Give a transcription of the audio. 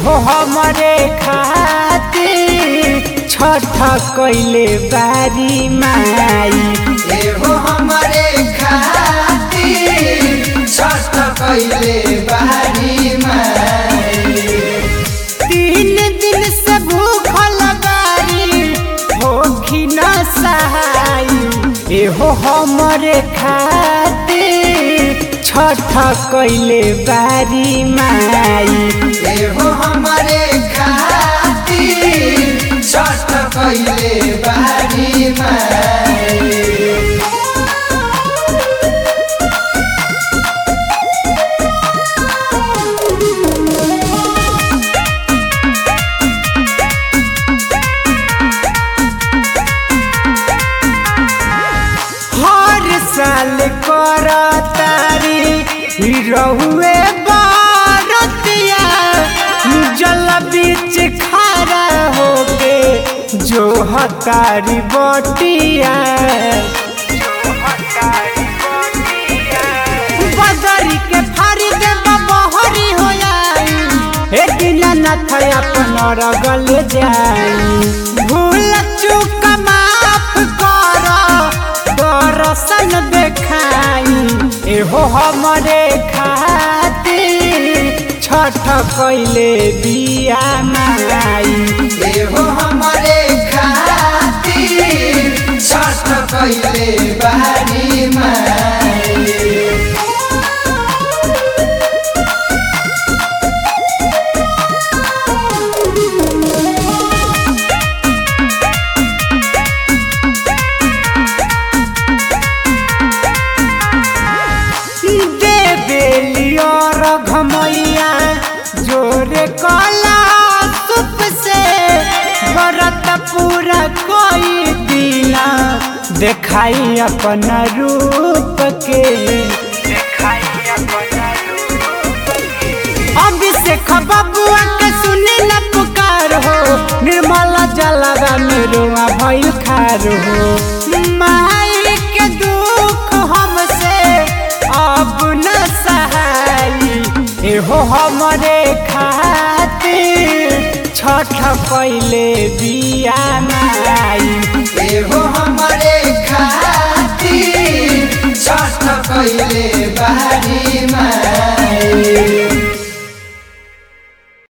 एहो हमरे खातिर छठ कइले बारी माई। एहो हमरे खातिर छठ कइले बारी माई। 3 दिन से भूखल बारी होखी न सहाई। एहो हमरे खातिर छठ कइले बारी माई। एहो हमरे खातिर छठ कइले बारी माई। साल कर तारी रहुए बारतिया जल बीच खड़ा होके जो हतारी बटिया। बदरी के फारी दे बहरी हो जाई एक नाथ अपन रगल जाई। भूल चूक माफ कर दर्शन देखाई। एहो हमरे खातिर छठ कइले बिया माई। एहो हमरे खातिर छठ कइले बारी माई। घमैया जोरे कला सुप से व्रत पूरा कोई दिना देखाई अपन रूप के। अभिषेक बबुआ के सुनी न पुकार हो निर्मल जलवा मेरुआ भइल खार हो। माई के दुख हमसे अब न सहाई। एहो हमरे खातिर छठ कइले बिया